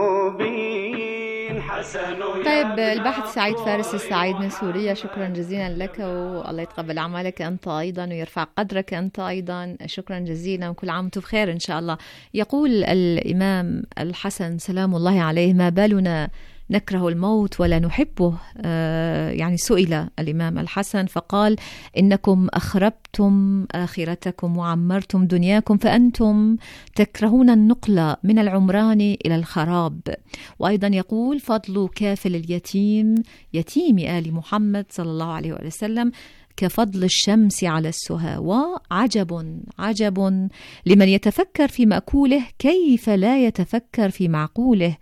المبين. حسن. طيب، الباحث سعيد فارس السعيد من سوريا، شكرا جزيلا لك، والله يتقبل أعمالك أنت أيضا ويرفع قدرك أنت أيضا، شكرا جزيلا، وكل عام وأنتم بخير إن شاء الله. يقول الإمام الحسن سلام الله عليه: ما بالنا نكره الموت ولا نحبه. يعني سئل الإمام الحسن فقال: إنكم أخربتم آخرتكم وعمرتم دنياكم، فأنتم تكرهون النقل من العمران إلى الخراب. وأيضا يقول: فضل كافل اليتيم يتيم آل محمد صلى الله عليه وسلم كفضل الشمس على السهى. وعجب عجب لمن يتفكر في مأكوله كيف لا يتفكر في معقوله،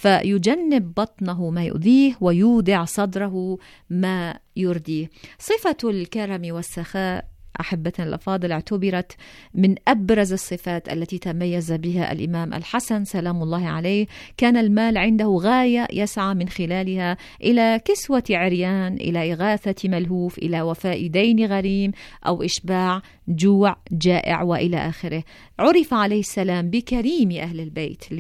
فيجنب بطنه ما يؤذيه ويودع صدره ما يرديه. صفة الكرم والسخاء أحبتنا الأفاضل اعتبرت من أبرز الصفات التي تميز بها الإمام الحسن سلام الله عليه. كان المال عنده غاية يسعى من خلالها إلى كسوة عريان، إلى إغاثة ملهوف، إلى وفاء دين غريم، أو إشباع جوع جائع، وإلى آخره. عرف عليه السلام بكريم أهل البيت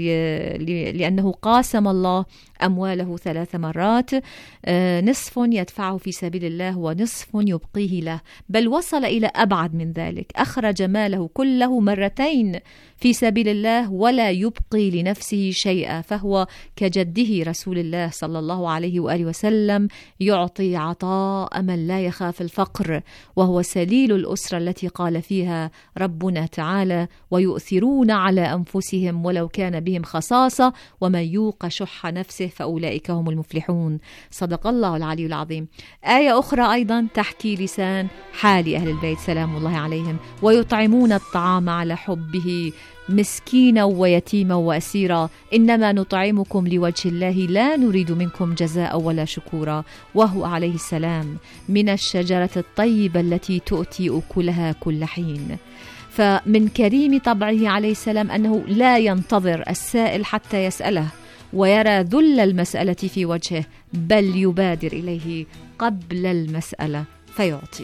لأنه قاسم الله أمواله 3 مرات، نصف يدفعه في سبيل الله ونصف يبقيه له، بل وصل إلى أبعد من ذلك، أخرج ماله كله 2 مرات في سبيل الله ولا يبقي لنفسه شيئا، فهو كجده رسول الله صلى الله عليه وآله وسلم، يعطي عطاء من لا يخاف الفقر، وهو سليل الأسرة التي قال فيها ربنا تعالى: ويؤثرون على أنفسهم ولو كان بهم خصاصة ومن يوق شح نفسه فأولئك هم المفلحون. صدق الله العلي العظيم. آية أخرى أيضا تحكي لسان حال أهل البيت سلام الله عليهم: ويطعمون الطعام على حبه مسكينا ويتيما وأسيرا، إنما نطعمكم لوجه الله لا نريد منكم جزاء ولا شكورا. وهو عليه السلام من الشجرة الطيبة التي تؤتي أكلها كل حين. فمن كريم طبعه عليه السلام أنه لا ينتظر السائل حتى يسأله ويرى ذل المسألة في وجهه، بل يبادر إليه قبل المسألة فيعطيه.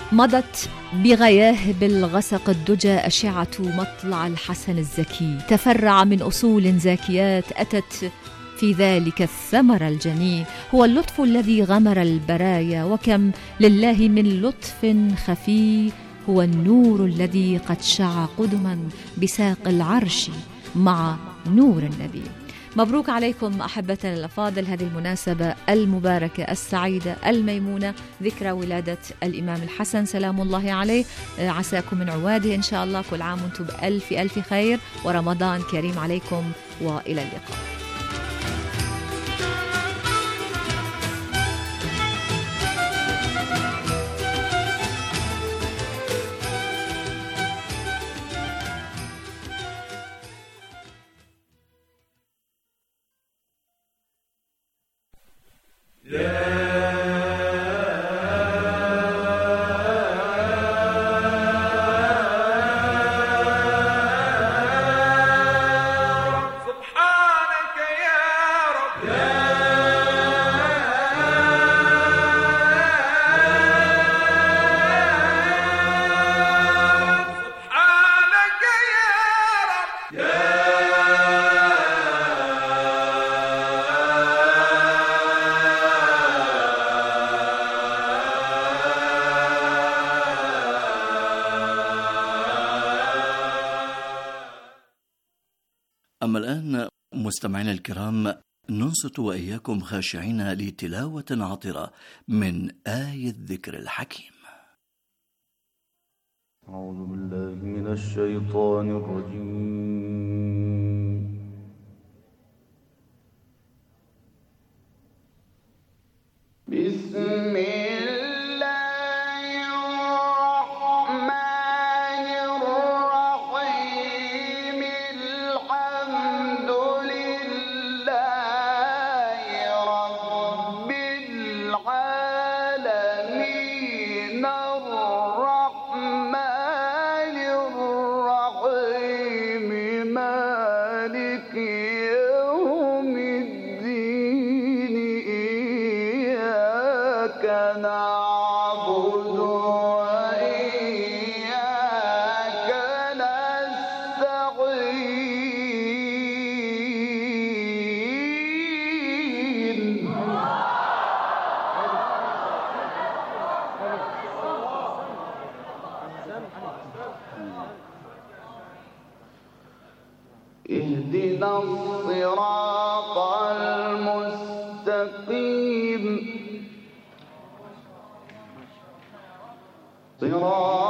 مضت بغياهب الغسق الدجى أشعة مطلع الحسن الزكي، تفرع من أصول زاكيات أتت في ذلك الثمر الجني. هو اللطف الذي غمر البرايا، وكم لله من لطف خفي. هو النور الذي قد شع قدما بساق العرش مع نور النبي. مبروك عليكم أحبتنا الأفاضل، هذه المناسبة المباركة السعيدة الميمونة، ذكرى ولادة الإمام الحسن سلام الله عليه. عساكم من عواده إن شاء الله، كل عام وانتم بألف ألف خير، ورمضان كريم عليكم، وإلى اللقاء. أما الآن مستمعينا الكرام، ننصت وإياكم خاشعين لتلاوة عطرة من آية الذكر الحكيم. أعوذ بالله من الشيطان الرجيم. بسم اهدنا الصراط المستقيم صراط